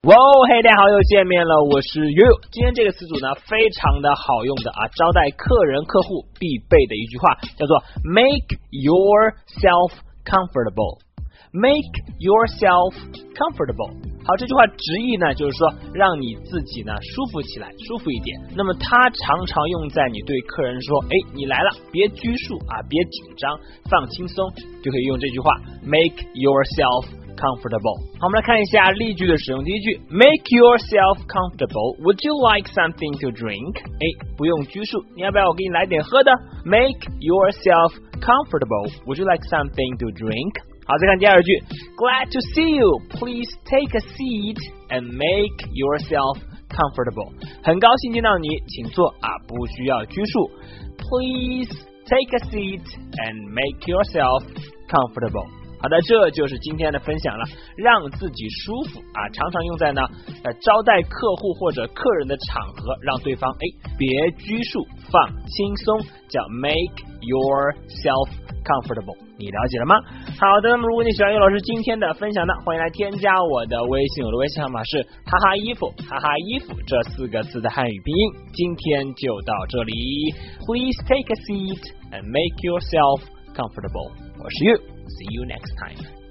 哇嘿，大家好，又见面了，我是悠悠。今天这个词组呢，非常的好用的啊，招待客人客户必备的一句话，叫做 Make yourself comfortable。Make yourself comfortable。好，这句话直译呢，就是说让你自己呢舒服起来，舒服一点。那么它常常用在你对客人说，你来了，别拘束啊，别紧张，放轻松，就可以用这句话 Make yourself comfortable。好，我们来看一下例句的使用。第一句 Make yourself comfortable. Would you like something to drink? 不用拘束，你要不要我给你来点喝的？ Make yourself comfortable. Would you like something to drink? 好，再看第二句 Glad to see you. Please take a seat and make yourself comfortable. 很高兴见到你，请坐啊，不需要拘束。 Please take a seat and make yourself comfortable.好的，这就是今天的分享了，让自己舒服啊，常常用在呢招待客户或者客人的场合，让对方别拘束，放轻松，叫 make yourself comfortable。你了解了吗？好的，那么如果你喜欢尤老师今天的分享呢，欢迎来添加我的微信，我的微信号码是哈哈衣服哈哈衣服这4个字的汉语拼音。今天就到这里 ，Please take a seat and make yourself comfortable。我是 You。See you next time.